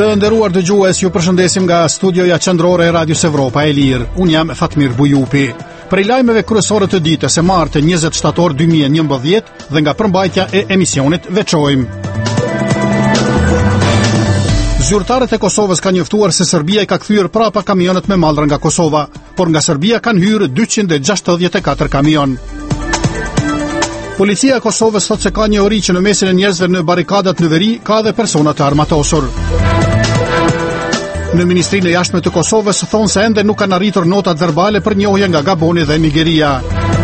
Të nderuar dëgjues, ju përshëndesim nga studioja qendrore e Radios Evropa e Lirë. Unë jam Fatmir Bujupi. Prej lajmeve kryesore të ditës së martë 20 shtator 2011 dhe nga përmbajtja e emisionit veçojmë. Zyrtarët e Kosovës kanë njoftuar se Serbia I ka kthyer prapa kamionet me mallra nga Kosova, por nga Serbia kanë hyrë 264 kamion. Policia e Kosovës thotë se ka një ori që në mesin e njerëzve në barikadat në veri ka dhe persona të armatosur. Në Ministrinë e Jashtme të Kosovës thonë se ende nuk kanë arritur notat verbale për njohje nga Gaboni dhe Nigeria.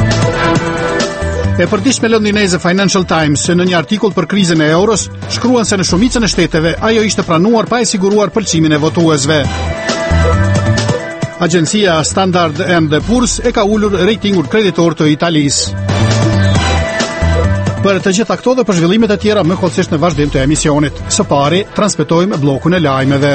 E përditshme londineze Financial Times në një artikull për krizën e euros shkruan se në shumicën e shteteve ajo ishte pranuar pa e siguruar pëlqimin e votuesve. Agjencia Standard & Poor's e ka ulur ratingun kreditor të Italisë. Për të gjitha këto dhe për zhvillimet e tjera më kollësisht në vazhdim të emisionit. Së pari, transmetojmë bllokun e lajmeve.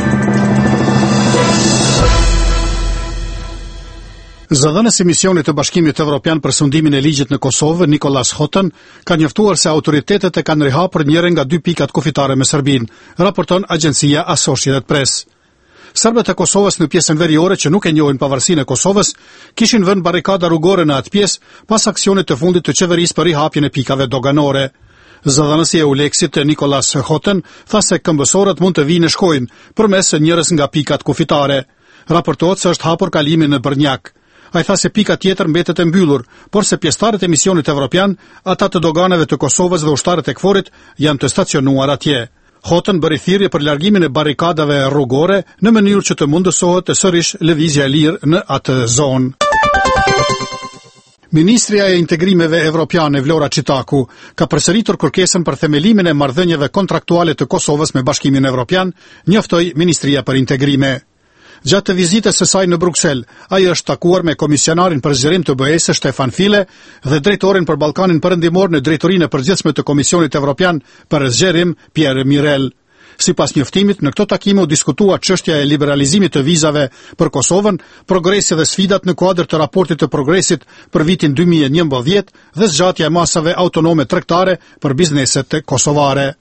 Zëdhënës I misionit të Bashkimit Evropian për sundimin e ligjit në Kosovë, Nikolas Hotten, ka njoftuar se autoritetet e kanë rihapur njërin nga 2 pikat kufitare me Serbinë, raporton agjencia Associated Press. Serbët e Kosovës në pjesën veriore që nuk e njohin pavarësinë e Kosovës, kishin vënë barikada rrugore në atë pjesë pas aksionit të fundit të qeverisë për rihapjen e pikave doganore. Zëdhënësi e Uleksit Nikolas Hotten tha se këmbësorët mund të vinë shkojnë përmes njërës nga pikat kufitare. Raportohet se është hapur kalimi në Brnjak. Ai tha se pika tjetër mbetet e mbyllur, por se pjesëtarët e misionit evropian, ata të doganeve të Kosovës dhe ushtarët e KFOR-it janë të stacionuar atje. Hotten bëri thirrje për largimin e barikadave rrugore në mënyrë që të mundësohet sërish lëvizja e lirë në atë zonë. Ministria e Integrimeve Evropiane Vlora Çitaku ka përsëritur kërkesën për themelimin e marrëdhënieve kontraktuale të Kosovës me Bashkimin Evropian, njoftoi Ministria për Integrime. Gjatë vizitës së saj në Bruksel, ai është takuar me komisionarin për zgjerim të BE-s Stefan File dhe drejtorin për Ballkanin Perëndimor në drejtorinë e përgjithshme të Komisionit Evropian për zgjerim Pierre Mirel. Sipas njoftimit, në këto takime u diskutua çështja e liberalizimit të vizave për Kosovën, progresi dhe sfidat në kuadër të raportit të progresit për vitin 2011 dhe zgjatja e masave autonome tregtare për bizneset kosovare.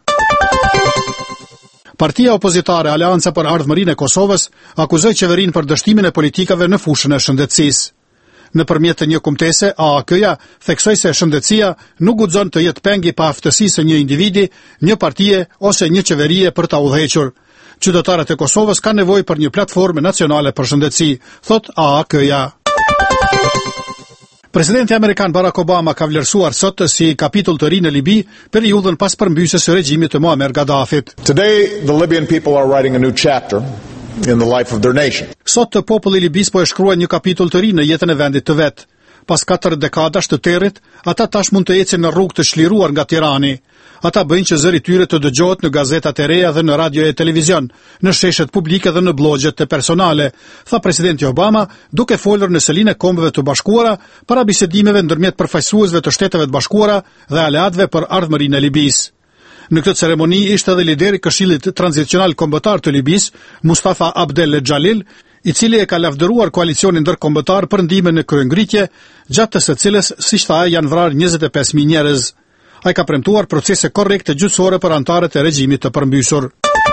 Partia opozitare Aleanca për Ardhmërinë e Kosovës akuzoi qeverinë për dështimin e politikave në fushën e shëndetësisë. Nëpërmjet një kumtese, AAK-ja theksoi se shëndetësia nuk guxon të jetë peng I paaftësisë së një individi, një partie ose një qeverie për ta udhëhequr. Qytetarët e Kosovës kanë nevojë për një platformë nacionale për shëndetësi, thot AAK-ja. Presidenti Amerikan Barack Obama ka vlerësuar sot si kapitull të ri në Libi periudhën pas përmbysjes së regjimit të Muammar Gaddafit. Today the Libyan people are writing a new chapter in the life of their nation. Sot populli I Libis po e shkruan një kapitull të ri në jetën e vendit të vet. Pas 4 dekadash të territ, ata tash mund të ecin në rrugë të çliruar nga Tirani. Ata bëjnë që zëri tyre të dëgjohet në gazetat e reja dhe në radio e televizion, në sheshet publike dhe në blogjet të personale, tha presidenti Obama, duke folur në selinë e Kombeve të Bashkuara para bisedimeve ndërmjet përfaqësuesve të Shteteve të Bashkuara dhe aleatëve për ardhmërinë e Libisë. Në këtë ceremoni ishte edhe lideri Këshillit Tranzicional Kombëtar të Libisë, Mustafa Abdel Xhalil, I cili e ka lavdëruar koalicionin ndërkombëtar për ndihmën në kryengritje, gjatë së cilës, siç tha, janë vrarë 25.000 njerëz. Ai ka premtuar procese korrekte gjyqësore për anëtarët e regjimit të përmbysur.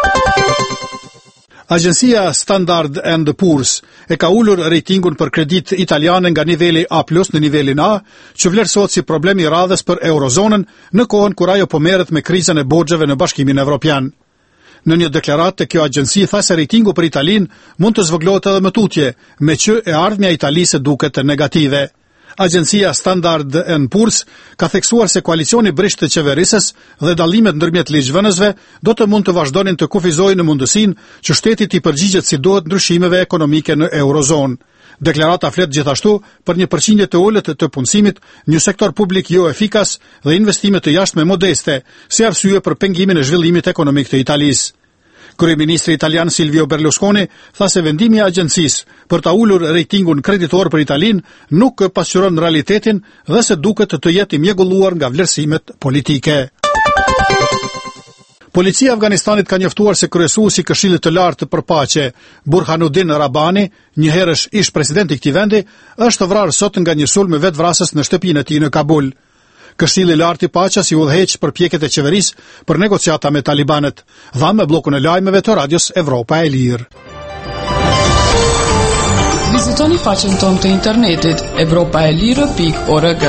Agjencia Standard & Poor's e ka ulur ratingun për kredit italiane nga niveli A+ në nivelin A, që vlerësohet si problemi I radhës për eurozonën në kohën kur ajo po merret me krizën e borxheve në Bashkimin Evropian. Në një deklaratë kjo agjenci tha se ratingu për Italinë mund të zvogëlohet edhe më tutje, me që e ardhmja e Italisë duket negative. Agjencia Standard & Poor's ka theksuar se koalicioni brisht të qeverisës dhe dallimet ndërmjet ligjvënësve do të mund të vazhdonin të kufizojnë në mundësinë që shteti të përgjigjet si duhet ndryshimeve ekonomike në eurozonë. Deklarata flet gjithashtu për një përqindje të ulët të punësimit, një sektor publik jo efikas dhe investime të jashtme modeste, si arsye për pengimin e zhvillimit ekonomik të Italisë. Kryeministri italian Silvio Berlusconi tha se vendimi I agjencisë për ta ulur ratingun kreditor për Italinë nuk pasqyron realitetin dhe se duket të jetë I mjegulluar nga vlerësimet politike. Policia e Afganistanit ka njoftuar se kryesuesi I Këshillit të Lartë për Paqe, Burhanuddin Rabbani, një herësh ish presidenti I këtij vendi, është vrarë sot nga një sulm vetvrasës në shtëpinë e tij në Kabul. Këshilli i lartë i paqes i udhëheq përpjekjet e qeverisë për negociata me talibanët. Dha me bllokun e lajmeve të radios Evropa e Lirë. Vizitoni faqen tonë të internetit europaelire.org.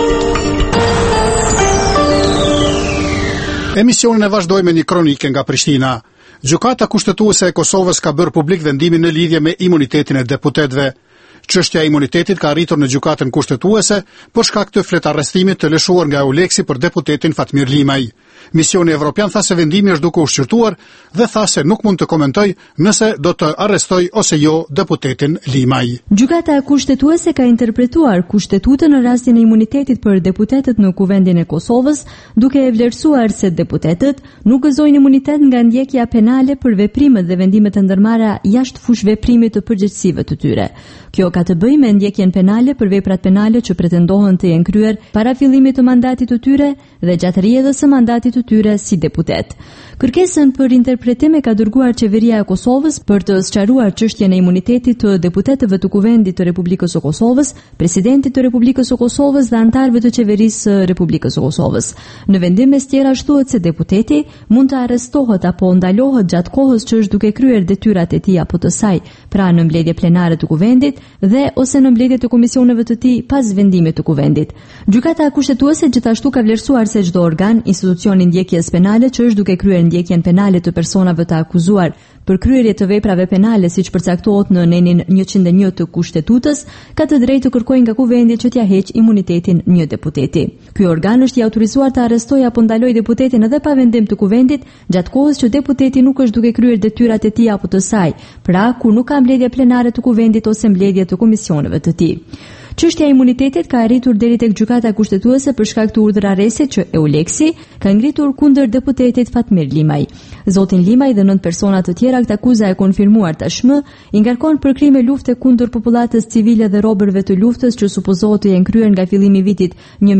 Emisionin e vazhdoj me një kronike nga Prishtina. Gjykata kushtetuese e Kosovës ka bërë publik vendimin në lidhje me imunitetin e deputetëve. Çështja e imunitetit ka arritur në gjykatën kushtetuese për shkak të fletarrestimit të lëshuar nga Euleksi për deputetin Fatmir Limaj. Misioni evropian tha se vendimi është duke u shqyrtuar dhe tha se nuk mund të komentoj nëse do të arrestoj ose jo deputetin Limaj. Gjykata kushtetuese ka interpretuar kushtetutën në rastin e imunitetit për deputetët në Kuvendin e Kosovës, duke e vlerësuar se deputetët nuk gëzojnë imunitet nga ndjekja penale për veprimet dhe vendimet e ndërmarra jashtë fushveprimit të përgjegjësive të tyre. Kjo ka të bëjë me ndjekjen penale për veprat penale që pretendohen të jenë kryer para fillimit të mandatit të tyre dhe gjatë rrjedhës së mandatit të tyre si deputet. Kërkesën për interpretim e ka dërguar Qeveria e Kosovës për të sqaruar çështjen e imunitetit të deputetëve të Kuvendit të Republikës së Kosovës, Presidentit të Republikës së Kosovës dhe anëtarëve të Qeverisë së Republikës së Kosovës. Në vendim mes tjera shtohet se deputeti mund të arrestohet apo ndalohet gjatë kohës që është duke kryer detyrat e tij apo të saj, pra në mbledhje plenare të Kuvendit dhe ose në mbledhje të komisioneve të tij pas vendimit të Kuvendit. Gjykata kushtetuese gjithashtu ka vlerësuar se çdo organ, institucion i ndjekjes penale që është duke kryer ndjekjen penale të personave të akuzuar për kryerje të veprave penale siç përcaktohet në nenin 101 të Kushtetutës, ka të drejtë të kërkojë nga Kuvendi që t'ia heqë imunitetin një deputeti. Ky organ është i autorizuar të arrestojë apo ndalojë deputetin edhe pa vendim të Kuvendit gjatë kohës që deputeti nuk është duke kryer detyrat e tij apo të saj, pra kur nuk ka mbledhje plenare të Kuvendit ose mbledhje të komisioneve të tij. Çështja e imunitetit ka arritur deri tek gjykata kushtetuese për shkak të urdhërarresit që Euleksi ka ngritur kundër deputetit Fatmir Limaj. Zotin Limaj dhe 9 persona të tjera këtë akuzë e konfirmuar tashmë i ngarkon për krime lufte kundër popullatës civile dhe robërve të luftës që supozohet të jenë kryer nga fillimi i vitit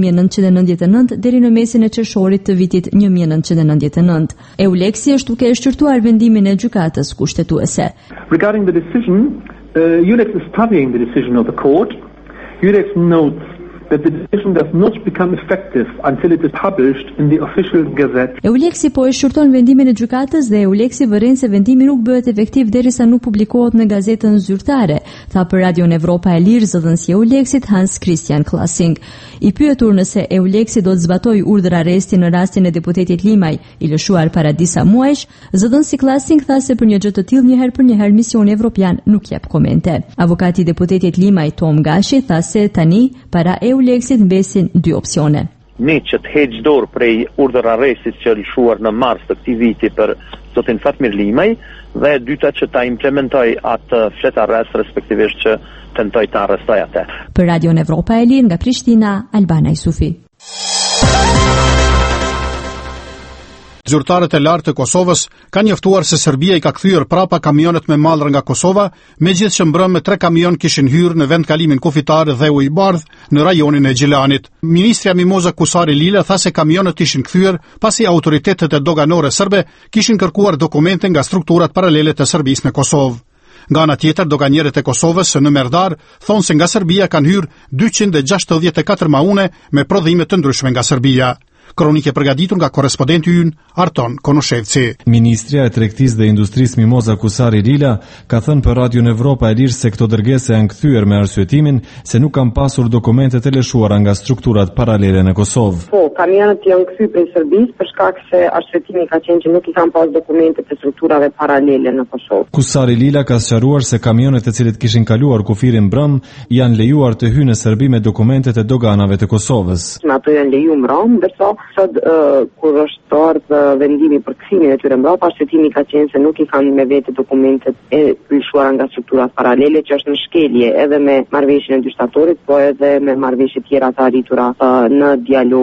1999 deri në mesin e qershorit të vitit 1999. Euleksi është duke shqyrtuar vendimin e gjykatës kushtetuese. Regarding the decision, Eulex is studying the decision of the court. Eulex notes that the decision does not become effective until it is published in the official gazette. Euleksi po e shqyrton vendimin e gjykatës dhe Euleksi vëren se vendimi nuk bëhet efektiv derisa nuk publikohet në gazetën zyrtare, tha për Radion Evropa e Lirë zëdhënësi i Euleksit Hans Christian Klassing. I pyetur nëse Euleksi do të zbatojë urdhër arresti në rastin e deputetit Limaj, i lëshuar para disa muajsh, zëdhënësi Klassing tha se për një gjë të tillë një herë për një herë misioni evropian nuk jep komente. Avokati i deputetit Limaj Tom Gashi tha se tani para Euleksit mbesin dy opsione. Një që të heqë dorë prej urdhër arrestit që lëshuar në mars të këtij viti për zotin Fatmir Limaj dhe e dyta që ta implementoj atë flet arrest respektivisht që tentoj të arrestoj atë. Për Radion Evropa e Lirë nga Prishtina, Albana Isufi. Zyrtarët e lartë të Kosovës kanë njoftuar se Serbia i ka kthyer prapa kamionet me mallra nga Kosova, megjithëse mbrëmë 3 kamion kishin hyrë në vendkalimin kufitar dhe u i bardh në rajonin e Gjilanit. Ministrja Mimoza Kusari Lila tha se kamionet ishin kthyer pasi autoritetet e doganore serbe kishin kërkuar dokumente nga strukturat paralele të Serbisë në Kosovë. Nga ana tjetër, doganierët e Kosovës në Merdar thonë se nga Serbia kanë hyrë 264 maune me prodhime të ndryshme nga Serbia. Kronike përgatitur nga korrespondenti ynë Arton Konoshevci. Ministria e Tregtisë dhe Industrisë Mimoza Kusari Lila ka thënë për Radion Evropa e Lirë se këto dërgese janë kthyer me arsyetimin se nuk kanë pasur dokumentet e lëshuara nga strukturat paralele në Kosovë. Po, kamionët janë kthyer prej Serbisë për shkak se arsyetimi ka qenë që nuk i kanë pas dokumentet e strukturave paralele në Kosovë. Kusari Lila ka sqaruar se kamionet e cilët kishin kaluar kufirin brëm janë lejuar të hyjnë në Serbi me dokumentet e doganave të Kosovës. Ato janë lejuar brëm, ndërsa sot kur është ardhur vendimi për kthimin e tyre mbrapa, arsyetimi ka qenë se nuk i kanë me vete dokumentet e lëshuara nga strukturat paralele, që është në shkelje edhe me marrëveshjen e dy shtatorit, po edhe me marrëveshje tjera të arritura në dialogun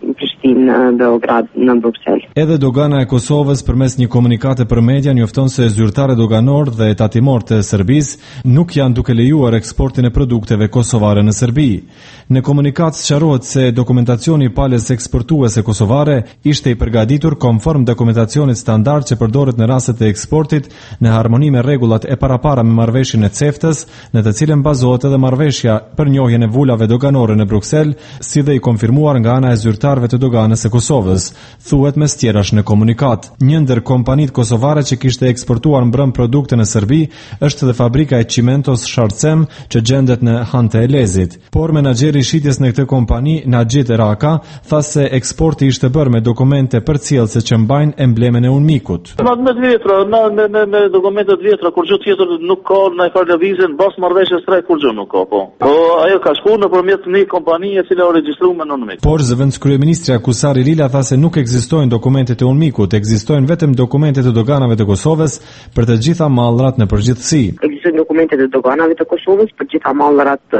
Prishtinë, Beograd, në Bruksel. Edhe dogana e Kosovës përmes një komunikate për media njofton se zyrtarët doganor dhe tatimor të Serbisë nuk janë duke lejuar eksportin e produkteve kosovare në Serbi. Në komunikat sqarohet se dokumentacioni i palës eksportuese kosovare ishte i përgatitur konform dokumentacionit standard që përdoret në rastet e eksportit në harmoni me rregullat e parapara me marrëveshjen e CEFTA-s, në të cilën bazohet edhe marrëveshja për njohjen e vulave doganore në Bruksel, si dhe i konfirmuar nga ana e zyrtarëve të doganës së Kosovës, thuhet mes tjerash në komunikat. Një ndër kompanitë kosovare që kishte eksportuar mbrëm produkte në Serbi është dhe fabrika e Cimentos Sharcem që gjendet në Han të Elezit. Por menaxheri i shitjes në këtë kompani, Naxhit Raka, tha se eksporti ishte bërë me dokumente përcjellëse që mbajnë emblemen e UNMIK-ut. Me vjetra, në dokumentet vjetra, kur gjë tjetër nuk ka në far lëvizjen, bas marrëveshjes së kur gjë nuk ka, po. Ajo ka shkuar nëpërmjet një kompanie e cila u regjistruar me UNMIK. Por zëvendës kryeministra Kusari Rila tha se nuk ekzistojnë dokumentet e UNMIK-ut, ekzistojnë vetëm dokumentet e doganave të Kosovës për të gjitha mallrat në përgjithësi. Ekzistojnë dokumentet e doganave të Kosovës për gjitha mallrat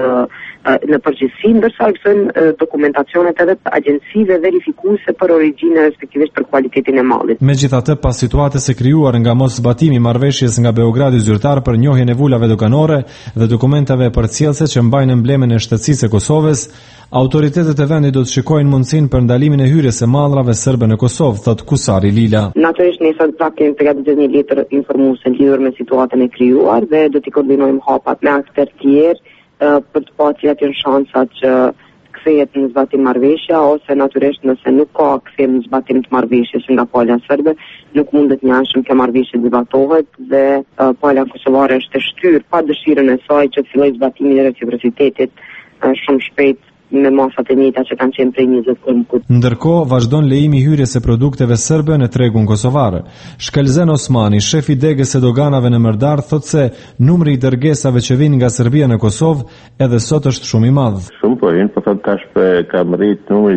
në përgjithësi, ndërsa ekzistojnë dokumentacionet edhe të agjencive verifikuese për origjinën respektivisht për cilësinë e mallit. Megjithatë, pas situatës së krijuar nga mos zbatimi i marrëveshjes nga Beogradi zyrtar për njohjen e vulave doganore dhe dokumentave përcjellëse që mbajnë emblemen e shtetësisë së Kosovës, autoritetet e vendit do të shikojnë mundësinë për ndalimin e hyrjes së mallrave serbe në Kosovë, thot Kusari Lila. Natyrisht ne sot kemi përgatitur një letër informuese lidhur me situatën e krijuar dhe do t'i koordinojmë hapat me aktorë tjerë për të pasur cilat janë shansat që kthehet në zbatim marrëveshja ose natyrisht nëse nuk ka kthem në zbatim të marrëveshjes nga pala serbe, nuk mundet njëanshëm kjo marrëveshje të zbatohet dhe pala kosovare është e shtyrë pa dëshirën e saj që të fillojë zbatimin e reciprocitetit shumë shpejt me masat e njëjta që kanë qenë prej 20 kohë. Ndërkohë, vazhdon lejimi i hyrjes së produkteve serbe në tregun kosovar. Shkelzen Osmani, shefi degës së doganave në Mërdar, thotë se numri i dërgesave që vijnë nga Serbia në Kosovë edhe sot është shumë i madh. Shumë po vjen, po thotë tash ka rrit numri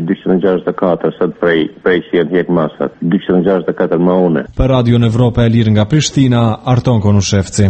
264 sot prej si ndjek masat. 264 më une. Për Radio Evropa e Lirë nga Prishtina, Arton Konushevci.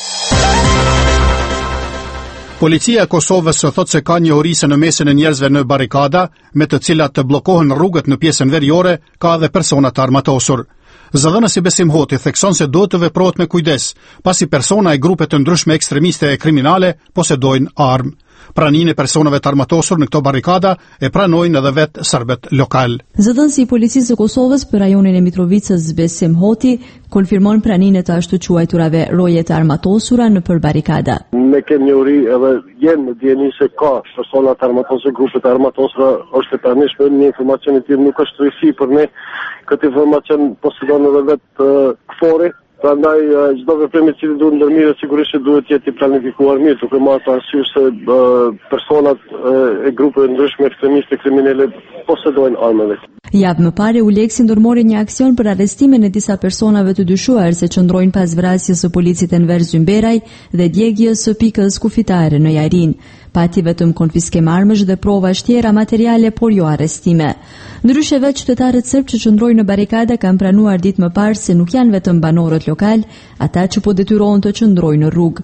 Policia e Kosovës thotë se ka njohuri në mesin e njerëzve në barikada, me të cilat të bllokohen rrugët në pjesën veriore, ka edhe persona të armatosur. Zëdhënësi Besim Hoti thekson se duhet të veprohet me kujdes, pasi persona e grupe të ndryshme ekstremiste e kriminale posedojnë armë. Praninë e personave të armatosur në këto barikada e pranojnë edhe vetë serbët lokal. Zëdhënësi i policisë së Kosovës për rajonin e Mitrovicës Besim Hoti konfirmon praninë e të ashtu quajturave roje të armatosura në për barikada. Ne kemi njohuri edhe jenë në dieni se ka persona të armatosur, grupe të armatosura, është e pranishme, një informacion i tillë nuk është rësi për ne. Këtë informacion posedon edhe vetë KFOR-i. Prandaj çdo veprim i cili duhet ndërmirë sigurisht duhet të jetë i planifikuar mirë, duke marrë parasysh se personat e grupeve ndryshme ekstremiste kriminale posedojnë armë. Javë më parë Uleksi ndërmori një aksion për arrestimin e disa personave të dyshuar se qëndrojnë pas vrasjes së policit Enver Zymberaj dhe djegjes së pikës kufitare në Jajrin. Pati vetëm konfiskim armësh dhe prova shtjera materiale, por jo arrestime. Ndryshe vetë qytetarët serb që qëndrojnë në barikada kanë pranuar ditë më parë se nuk janë vetëm banorët lokal, ata që po detyrohen të qëndrojnë në rrugë.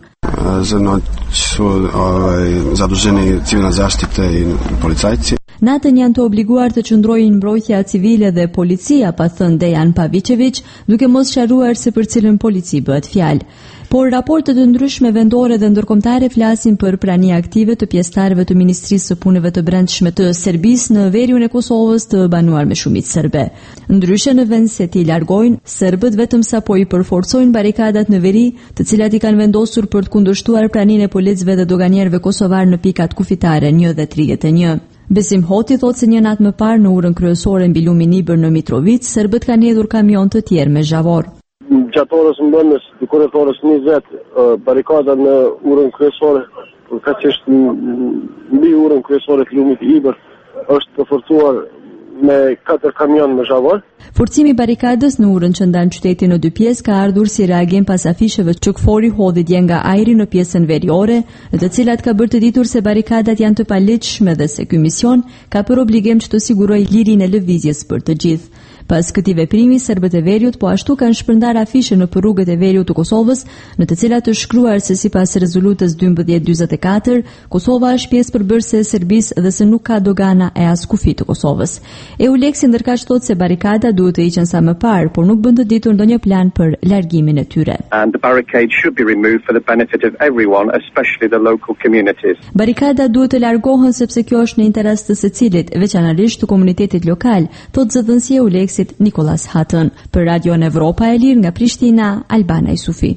Zaduženi civilna zaštita i policajci. Natën janë të obliguar të qëndrojnë mbrojtja civile dhe policia, pa thënë Dejan Pavicevic, duke mos sqaruar se për cilën polici bëhet fjalë. Por raportet e ndryshme vendore dhe ndërkombëtare flasin për prani aktive të pjesëtarëve të Ministrisë së Punëve të Brendshme të Serbisë në veriun e Kosovës të banuar me shumicë serbe. Ndryshe në vend se t'i largojnë, serbët vetëm sapo i përforcojnë barikadat në veri, të cilat i kanë vendosur për të kundërshtuar praninë e policëve dhe doganierëve kosovar në pikat kufitare 1 dhe 31. Besim Hoti thotë se një natë më parë në urën kryesore mbi lumin Ibër në Mitrovic, serbët kanë hedhur kamion të tjerë me zhavor. Gjatë orës mbëndës, dikur rreth orës 20, barikada në urën kryesore, përkatësisht mbi urën kryesore të lumit Ibër, është të forcuar me 4 kamion me zhavor. Forcimi i barikadës në urën që ndan qytetin në 2 pjesë ka ardhur si reagim pas afisheve që KFOR-i hodhi dje nga ajri në pjesën veriore, në të cilat ka bërë të ditur se barikadat janë të paligjshme dhe se ky mision ka për obligim që të sigurojë lirinë e lëvizjes për të gjithë. Pas këtij veprimi, serbët e Veriut po ashtu kanë shpërndar afishe në rrugët e Veriut të Kosovës, në të cilat është shkruar se sipas rezolutës 1244, Kosova është pjesë përbërëse e Serbisë dhe se nuk ka dogana e as kufi të Kosovës. EULEX ndërkaq thotë se barikada duhet të hiqen sa më parë, por nuk bën të ditur ndonjë plan për largimin e tyre. And the barricade should be removed for the benefit of everyone, especially the local communities. Barikada duhet të largohen sepse kjo është në interes të secilit, veçanërisht të komunitetit lokal, thotë zëdhënësia e EULEX-it Nikolas Hatën. Për Radion Evropa e Lirë nga Prishtina, Albana Isufi.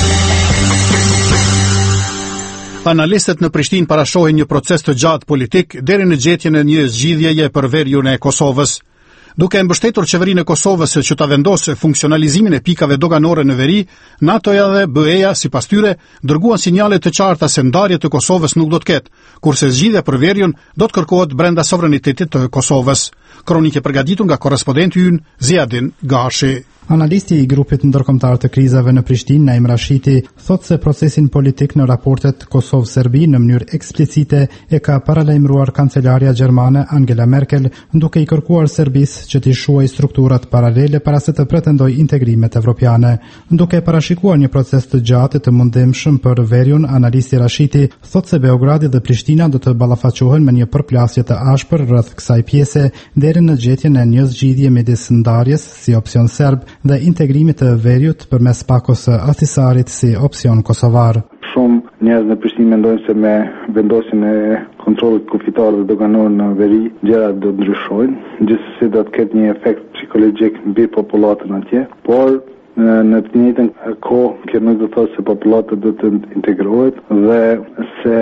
Analistët në Prishtinë parashohin një proces të gjatë politik deri në gjetjen e një zgjidhjeje për veriun e Kosovës. Duke mbështetur qeverinë e Kosovës që ta vendosë funksionalizimin e pikave doganore në veri, NATO-ja dhe BE-ja, sipas tyre, dërguan sinjale të qarta se ndarje të Kosovës nuk do të ketë, kurse zgjidhja për veriun do të kërkohet brenda sovranitetit të Kosovës. Kronike përgatitur nga korrespondenti ynë Ziadin Gashi. Analisti i grupit ndërkombëtar të krizave në Prishtinë, Naim Rashiti, thotë se procesin politik në raportet Kosovë-Serbi në mënyrë eksplicite e ka paralajmëruar kancelaria gjermane Angela Merkel, duke i kërkuar Serbisë që t'i shuajë strukturat paralele para se të pretendojë integrimet evropiane. Duke parashikuar një proces të gjatë të mundimshëm për veriun, analisti Rashiti thotë se Beogradi dhe Prishtina do të ballafaqohen me një përplasje të ashpër rreth kësaj pjese deri në gjetjen e një zgjidhje midis ndarjes si opsion serb dhe integrimit të veriut përmes pakos Ahtisarit si opsion kosovar. Shumë njerëz në Prishtinë mendojnë se me vendosjen e kontrollit kufitar dhe doganor në veri, gjërat do të ndryshojnë, gjithsesi do të ketë një efekt psikologjik mbi popullatën atje, por në të njëjtën kohë kjo nuk do të thotë se populata do të integrohet dhe se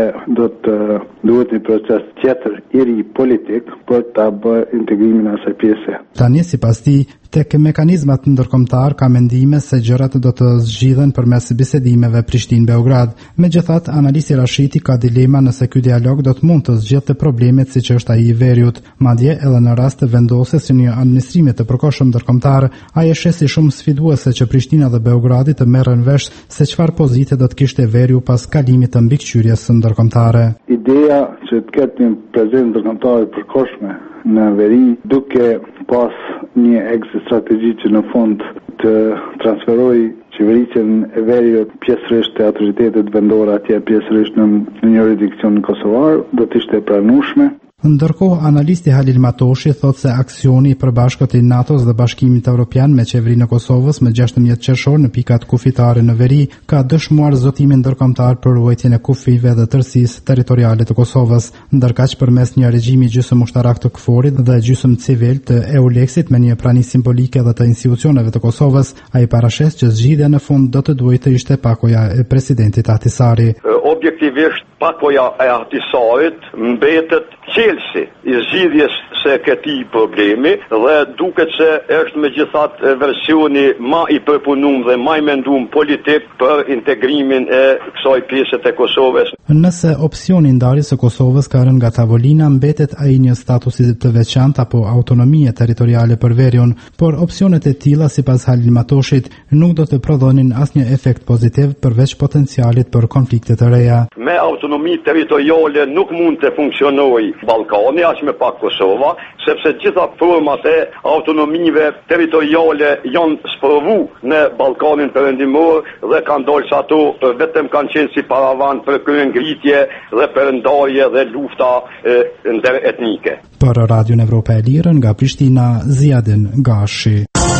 duhet një proces tjetër i ri politik për ta bërë integrimin e asaj pjese. Tani sipas tij, tek mekanizmat ndërkombëtar ka mendime se gjërat do të zgjidhen përmes bisedimeve Prishtinë-Beograd. Megjithatë, analisti Rashiti ka dilema nëse ky dialog do të mund të zgjidhte problemet siç është ai i veriut. Madje edhe në rast të vendosjes së një administrimi të përkohshëm ndërkombëtar, ai e sheh si shumë sfiduese që Prishtina dhe Beogradi të merren vesh se çfarë pozite do të kishte veriu pas kalimit të mbikëqyrjes ndërkombëtare. Ideja që të ketë një prezencë ndërkombëtare të përkohshme në veri, duke pas një exit strategji që në fund të transferoj qeverisjen e veriut pjesërisht të autoritetet vendore atje, pjesërisht në një jurisdiksion kosovar, do të ishte e pranueshme. Ndërkohë, analisti Halil Matoshi thotë se aksioni i përbashkët i NATO-s dhe Bashkimit Evropian me qeverinë e Kosovës më 16 qershor në pikat kufitare në veri ka dëshmuar zotimin ndërkombëtar për ruajtjen e kufive dhe tërësisë territoriale të Kosovës, ndërkaq përmes një regjimi gjysmë ushtarak të KFOR-it dhe gjysmë civil të EULEX-it me një prani simbolike dhe të institucioneve të Kosovës, ai parashes që zgjidhja në fund do të duhet të ishte pakoja e presidentit Ahtisari. Objektivisht pakoja e Ahtisarit mbetet qelsi i zgjidhjes së këtij problemi dhe duket se është megjithatë versioni më i përpunuar dhe më i menduar politik për integrimin e kësaj pjese të Kosovës. Nëse opsioni i ndarjes së Kosovës ka rënë nga tavolina, mbetet ai një statusi të veçantë apo autonomie territoriale për veriun, por opsionet e tilla sipas Halil Matoshit nuk do të prodhonin asnjë efekt pozitiv përveç potencialit për konflikte të reja. Me autonomi territoriale nuk mund të funksionojë Ballkani as me pak Kosova, sepse gjitha format e autonomive territoriale janë sprovu në Ballkanin perëndimor dhe kanë dalë se ato vetëm kanë qenë si paravan për kryengritje dhe për ndarje dhe lufta interetnike. Për Radion Evropa e Lirë nga Prishtina, Ziadin Gashi.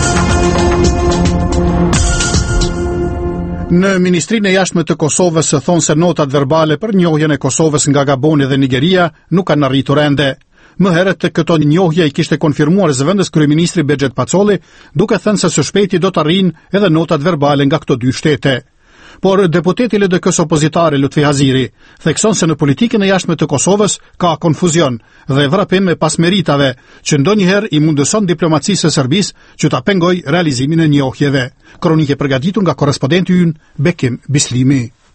Në Ministrinë e Jashtme të Kosovës thonë se notat verbale për njohjen e Kosovës nga Gaboni dhe Nigeria nuk kanë arritur ende. Më herët këto njohje i kishte konfirmuar zëvendës kryeministri Bexhet Pacoli, duke thënë se së shpejti do të arrijnë edhe notat verbale nga këto dy shtete. Por deputeti LDK-s opozitare Lutfi Haziri thekson se në politikën e jashtme të Kosovës ka konfuzion dhe vrapim me pasmeritave që ndonjëherë i mundëson diplomacisë së Serbisë që ta pengojë realizimin e njohjeve. Kronike përgatitur nga korrespondenti ynë Bekim Bislimi.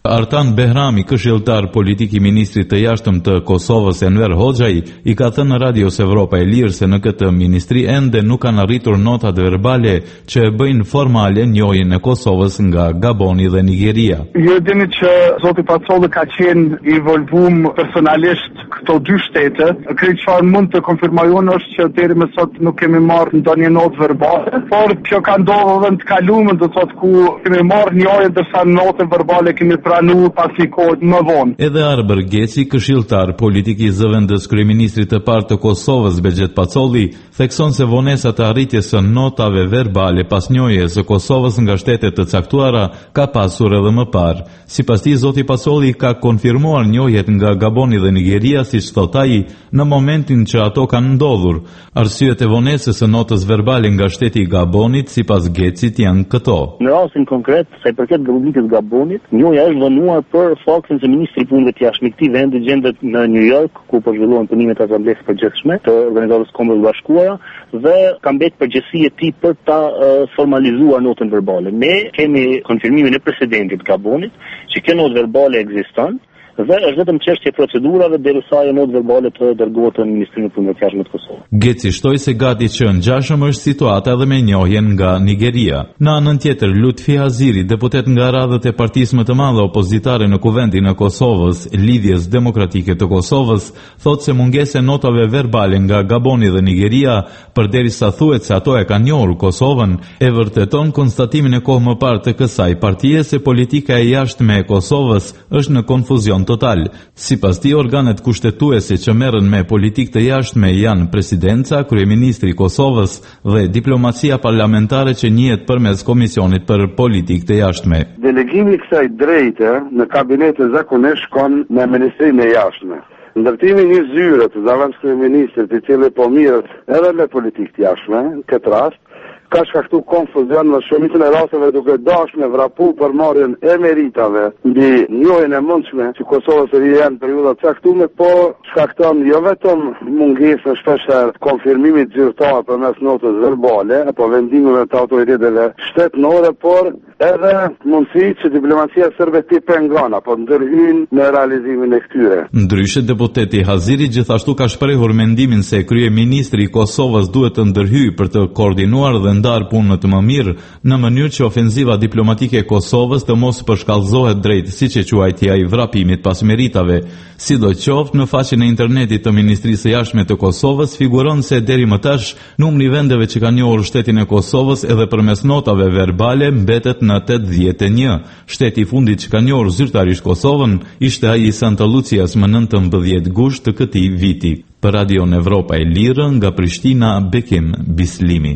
Artan Behrami, këshilltar politik i ministrit të jashtëm të Kosovës Enver Hoxhaj, i ka thënë në Radios Evropa e Lirë se në këtë ministri ende nuk kanë arritur notat verbale që e bëjnë formale njohjen e Kosovës nga Gaboni dhe Nigeria. Ju dini që zoti Pacolli ka qenë i involvuar personalisht këto dy shtete. Krejt çfarë mund të konfirmojnë është që deri më sot nuk kemi marrë ndonjë notë verbale, por kjo ka ndodhur edhe në të kaluarën, do thotë ku kemi marrë njohje ndërsa notën verbale kemi pranuar pas një kohë më vonë. Edhe Arber Geci, këshilltar politik i zëvendës kryeministrit të parë të Kosovës Bexhet Pacolli, thekson se vonesa të arritjes së notave verbale pas njohjes së Kosovës nga shtetet të caktuara ka pasur edhe më parë. Sipas tij, zoti Pacolli ka konfirmuar njohjet nga Gaboni dhe Nigeria, siç thot ai, në momentin që ato kanë ndodhur. Arsyet e vonesës së notës verbale nga shteti i Gabonit, sipas Gecit, janë këto. Në rastin konkret, sa i përket Republikës Gabonit, njohja është vënuar për faktin se ministri i punëve të jashtme i këtij vendi gjendet në New York, ku po zhvillohen punimet e Asamblesë Përgjithshme të Organizatës Kombeve Bashkuara dhe ka mbetë përgjegjësia e tij për ta formalizuar notën verbale. Ne kemi konfirmimin e presidentit Gabonit që kjo notë verbale ekziston dhe është vetëm çështje procedurave derisa ajo notë verbale të dërgohet në Ministrinë e Punëve të Jashtme të Kosovës. Geci shtoi se gati që ngjashëm është situata edhe me njohjen nga Nigeria. Në anën tjetër, Lutfi Haziri, deputet nga radhët e partisë më të madhe opozitare në Kuvendin e Kosovës, Lidhjes Demokratike të Kosovës, thotë se mungesa e notave verbale nga Gaboni dhe Nigeria, përderisa thuhet se ato e kanë njohur Kosovën, e vërteton konstatimin e kohë më parë të kësaj partie se politika e jashtme e Kosovës është në konfuzion total. Sipas tij, organet kushtetuese që merren me politikë të jashtme janë presidenca, kryeministri i Kosovës dhe diplomacia parlamentare që njihet përmes Komisionit për Politikë të Jashtme. Delegimi i kësaj drejte në kabinete zakonisht shkon në Ministrinë e Jashtme. Ndërtimi një zyre të zavantë kryeministrit, i cili po mirët edhe me politikë të jashtme, në këtë rast, ka shkaktu konfuzion në shumicën e rasteve duke dashur me vrapu përmarrjen e meritave mbi njohjen e mundshme që Kosova të janë periudha të caktuar, po shkakton jo vetëm mungesën shpeshherë konfirmimit zyrtar përmes notës verbale apo vendimeve të autoriteteve shtetënore, por edhe mundësi që diplomacia serbe të pengon apo ndërhyjnë në realizimin e këtyre. Ndryshe, deputeti Haziri gjithashtu ka shprehur mendimin se kryeministri i Kosovës duhet të ndërhyjë për të koordinuar dhe ndar punën të më mirë në mënyrë që ofenziva diplomatike e Kosovës të mos përshkallëzohet drejt, siç e quajti ai, vrapimit pas meritave. Sidoqoftë, në faqen e internetit të Ministrisë së Jashtme të Kosovës figuron se deri më tash numri i vendeve që kanë njohur shtetin e Kosovës edhe përmes notave verbale mbetet në 81. Shteti i fundit që ka njohur zyrtarisht Kosovën ishte ai i Santa Lucias më 19 gusht të këtij viti. Për Radio Evropa e Lirë, nga Prishtina, Bekim Bislimi.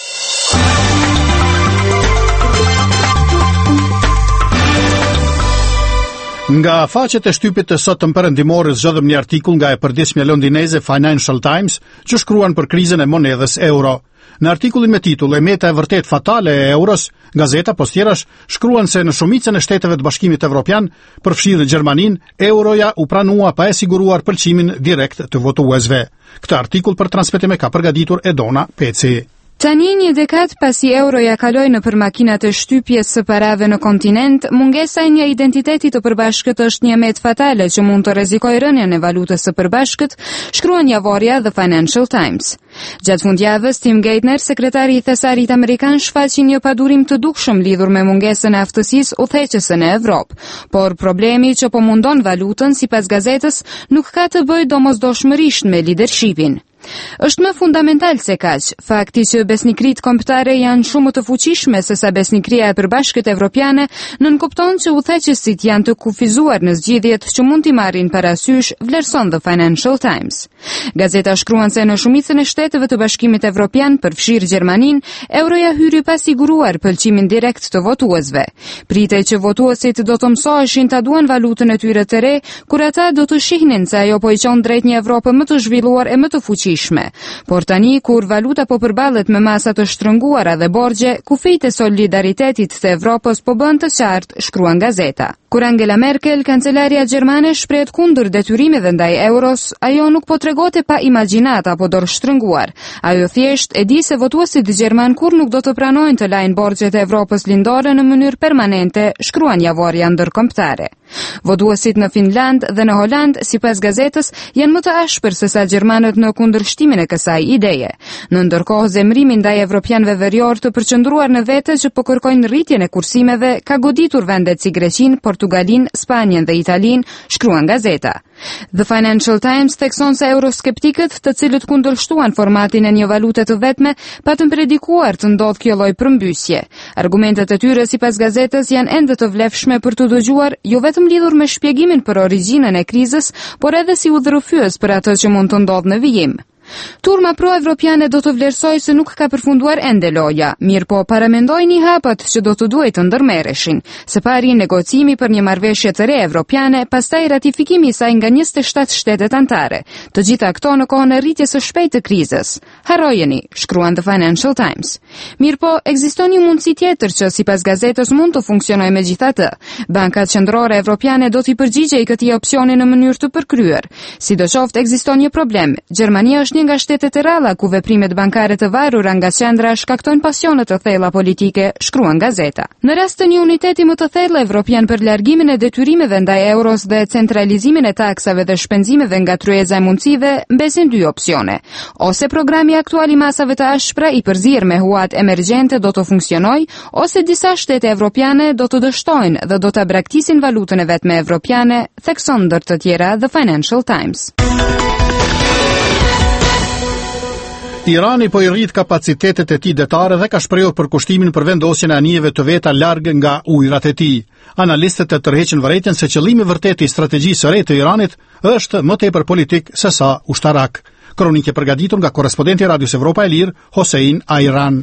Nga faqet e shtypit të sotëm perëndimore zgjodhëm një artikull nga e përditshmja londineze Financial Times që shkruan për krizën e monedhës euro. Në artikullin me titull "E meta e vërtet fatale e euros", gazeta pas tjerash shkruan se në shumicën e shteteve të Bashkimit Evropian, përfshirë Gjermaninë, euroja u pranua pa e siguruar pëlqimin direkt të votuesve. Këtë artikull për transmetim e ka përgatitur Edona Peci. Tani një dekad pasi euroja kaloi në për makinat e shtypjes së parave në kontinent, mungesa e një identiteti të përbashkët është një met fatale që mund të rrezikojë rënien e valutës së përbashkët, shkruan javorja The Financial Times. Gjatë fundjavës, Tim Geithner, sekretari i thesarit amerikan, shfaqi një padurim të dukshëm lidhur me mungesën e aftësisë udhëheqëse në Evropë, por problemi që po mundon valutën, sipas gazetës, nuk ka të bëjë domosdoshmërisht me leadershipin. Është më fundamental se kaq, fakti që besnikrit kombëtare janë shumë të fuqishme se sa besnikria e përbashkët evropiane, nënkupton që udhëheqësit janë të kufizuar në zgjidhjet që mund t'i marrin parasysh, vlerëson The Financial Times. Gazeta shkruan se në shumicën e shteteve të Bashkimit Evropian, përfshirë Gjermaninë, euroja hyri pa siguruar pëlqimin direkt të votuesve. Pritej që votuesit do të mësoheshin ta duan valutën e tyre të re, kur ata do të shihnin se ajo po i çon drejt një Evropë më të zhvilluar e më të fuqishme rritshme. Por tani, kur valuta po përballet me masa të shtrënguara dhe borxhe, kufijtë e solidaritetit të Evropës po bën të qartë, shkruan gazeta. Kur Angela Merkel, kancelaria gjermane, shprehet kundër detyrimeve ndaj euros, ajo nuk po tregote pa imagjinat apo dorë shtrënguar. Ajo thjesht e di se votuesit gjerman kur nuk do të pranojnë të lajnë borxhet e Evropës lindore në mënyrë permanente, shkruan javorja ndërkombëtare. Votuesit në Finland dhe në Holand, sipas gazetës, janë më të ashpër se sa gjermanët në kundërshtimin e kësaj ideje. Në ndërkohë, zemrimi ndaj evropianëve verior të përqendruar në vete që po kërkojnë rritjen e kursimeve ka goditur vendet si Greqinë, Portugalin, Spanjen dhe Italin, shkruan gazeta. The Financial Times thekson se euroskeptikët, të cilët kundërshtuan formatin e një valute të vetme, patën predikuar të ndodhë kjo lloj përmbysje. Argumentet e tyre sipas gazetës janë ende të vlefshme për të dëgjuar, jo vetëm lidhur me shpjegimin për origjinën e krizës, por edhe si udhërrëfyes për atë që mund të ndodhë në vijim. Turma pro-evropiane do të vlerësoj se nuk ka përfunduar ende loja, mirë po paramendojnë hapat që do të duhet të ndërmerreshin. Së pari negocimi për një marrëveshje të re evropiane, pastaj ratifikimi i saj nga 27 shtetet anëtare. Të gjitha këto në kohën e rritjes së shpejtë të krizës. Harrojeni, shkruan The Financial Times. Mirë po, ekziston një mundësi tjetër që sipas gazetës mund të funksionojë megjithatë. Bankat qendrore evropiane do t'i përgjigjej këtij opsioni në mënyrë të përkryer. Sidoqoftë ekziston një problem. Gjermania është një nga shtetet e ralla ku veprimet bankare të varura nga qendra shkaktojnë pasione të thella politike, shkruan gazeta. Në rast të një uniteti më të thellë evropian për largimin e detyrimeve ndaj euros dhe centralizimin e taksave dhe shpenzimeve nga tryeza e mundësive, mbesin dy opsione. Ose programi aktual i masave të ashpra i përzier me huat emergjente do të funksionojë, ose disa shtete evropiane do të dështojnë dhe do të braktisin valutën e vetme evropiane, thekson ndër të tjera The Financial Times. Irani po i rrit kapacitetet e tij detare dhe ka shprehur përkushtimin për vendosjen e anijeve të veta larg nga ujërat e tij. Analistët e tërheqin vërejtjen se qëllimi vërtet i strategjisë së re të Iranit është më tepër politik se sa ushtarak. Kronikë përgatitur nga korrespondenti i Radios Evropa e Lirë, Hossein Ayran.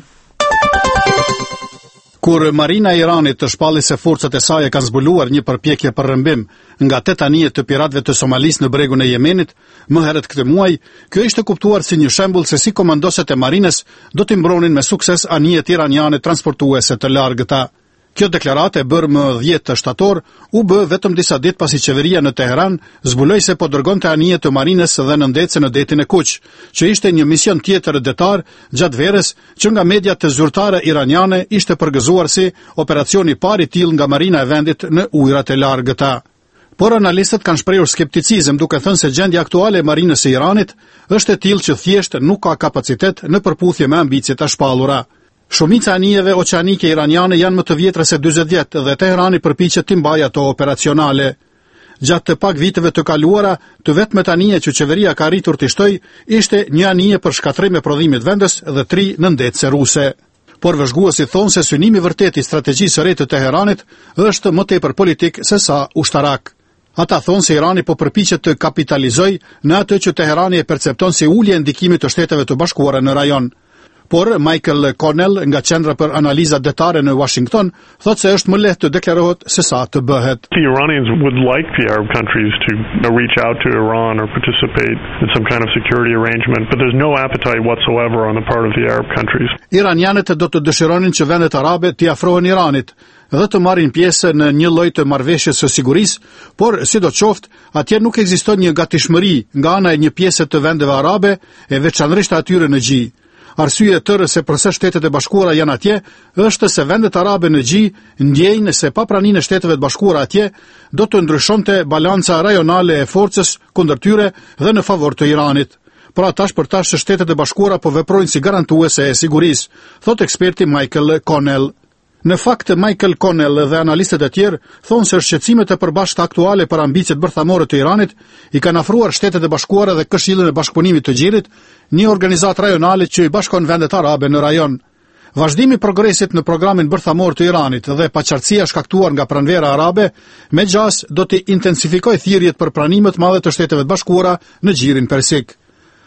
Kur Marina e Iranit të shpalli se forcat e saj kanë zbuluar një përpjekje për rrëmbim nga 8 anije të piratëve të Somalis në bregun e Yemenit, më herët këtë muaj, kjo ishte kuptuar si një shembull se si komandoset e marines do t'i mbronin me sukses anijet iraniane transportuese të largëta. Kjo deklarate bërë më 10 shtator u bë vetëm disa ditë pasi qeveria në Teheran zbuloi se po dërgonte anije të marines dhe në ndece në detin e Kuq, që ishte një mision tjetër detar gjatë verës që nga mediat të zyrtare iraniane ishte përgëzuar si operacioni i parë i tillë nga marina e vendit në ujërat e largëta. Por analistët kanë shprehur skepticizëm duke thënë se gjendja aktuale e marinës së Iranit është e tillë që thjesht nuk ka kapacitet në përputhje me ambicet e shpallura. Shumica anijeve oqeanike iraniane janë më të vjetra se 40 vjet dhe Teherani përpiqet të mbajë ato operacionale. Gjatë të pak viteve të kaluara, të vetmet anije që qeveria ka arritur të shtoj ishte një anije për shkatrim e prodhimit vendës dhe 3 në ndece ruse. Por vëzhguesit thonë se synimi vërtet i strategjisë së re të Teheranit është më tepër politik se sa ushtarak. Ata thonë se Irani po përpiqet të kapitalizojë në atë që Teherani e percepton si ulje e ndikimit të Shteteve të Bashkuara në rajon. Por Michael Connell nga Qendra për Analiza Detare në Washington thotë se është më lehtë të deklarohet se sa të bëhet. The Iranians would like the Arab countries to reach out to Iran or participate in some kind of security arrangement, but there's no appetite whatsoever on the part of the Arab countries. Iranianët do të dëshironin që vendet arabe t'i afrohen Iranit dhe të marrin pjesë në një lloj të marrëveshjes së sigurisë, por sidoqoftë, atje nuk ekziston një gatishmëri nga ana e një pjese të vendeve arabe, e veçanërisht atyre në Gjë. Arsye e tërë se përse Shtetet e Bashkuara janë atje, është se vendet arabe në Gjë ndjejnë se pa praninë e Shteteve të Bashkuara atje, do të ndryshonte balanca rajonale e forcës kundër tyre dhe në favor të Iranit. Pra tash për tash Shtetet e Bashkuara po veprojnë si garantuese e sigurisë, thot eksperti Michael Connell. Në fakt, Michael Connell dhe analistët e tjerë thonë se shqetësimet e përbashkëta aktuale për ambicet bërthamore të Iranit i kanë afruar Shtetet e Bashkuara dhe Këshillin e Bashkëpunimit të Gjirit, një organizatë rajonale që i bashkon vendet arabe në rajon. Vazhdimi i progresit në programin bërthamor të Iranit dhe paqartësia shkaktuar nga pranvera arabe, me gjas do të intensifikojë thirrjet për pranimet madhe të Shteteve të Bashkuara në Gjirin Persik.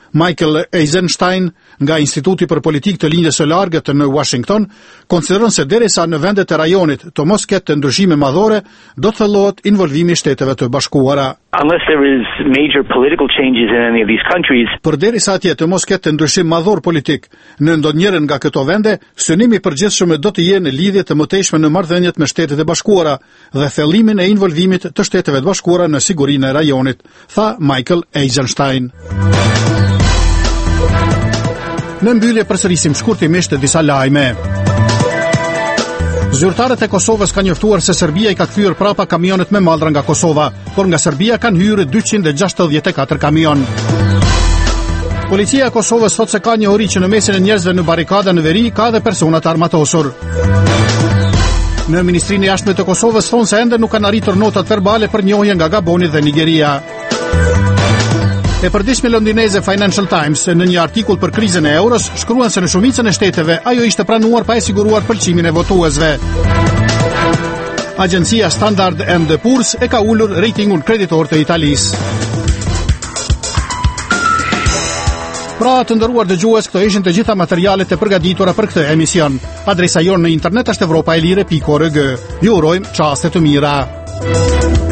Michael Eisenstein nga Instituti për Politikë të Lindjes së Largët në Washington konsideron se derisa në vendet e rajonit të mos ketë ndryshime madhore, do të thellohet involvimi i Shteteve të Bashkuara. Unless there is major political changes in any of these countries. Përderisa atje të mos ketë ndryshim madhor politik në ndonjërin nga këto vende, synimi i përgjithshëm do të jenë në lidhje të mëtejshme në marrëdhëniet me Shtetet e Bashkuara dhe thellimin e involvimit të Shteteve të Bashkuara në sigurinë e rajonit, tha Michael Eisenstein. Në mbyllje përsërisim shkurtimisht disa lajme. Zyrtarët e Kosovës kanë njoftuar se Serbia i ka kthyer prapa kamionet me mallra nga Kosova, por nga Serbia kanë hyrë 264 kamion. Policia e Kosovës thot se ka njohuri që në mesin e njerëzve në barikada në veri ka edhe persona të armatosur. Në Ministrinë e Jashtme të Kosovës thonë se ende nuk kanë arritur notat verbale për njohje nga Gaboni dhe Nigeria. E përditshme londineze Financial Times në një artikull për krizën e euros shkruan se në shumicën e shteteve ajo ishte pranuar pa e siguruar pëlqimin e votuesve. Agjencia Standard & Poor's e ka ulur ratingun kreditor të Italisë. Pra të nderuar dëgjues, këto ishin të gjitha materialet e përgatitura për këtë emision. Adresa jonë në internet është evropaelire.org. Ju urojmë çaste të mira.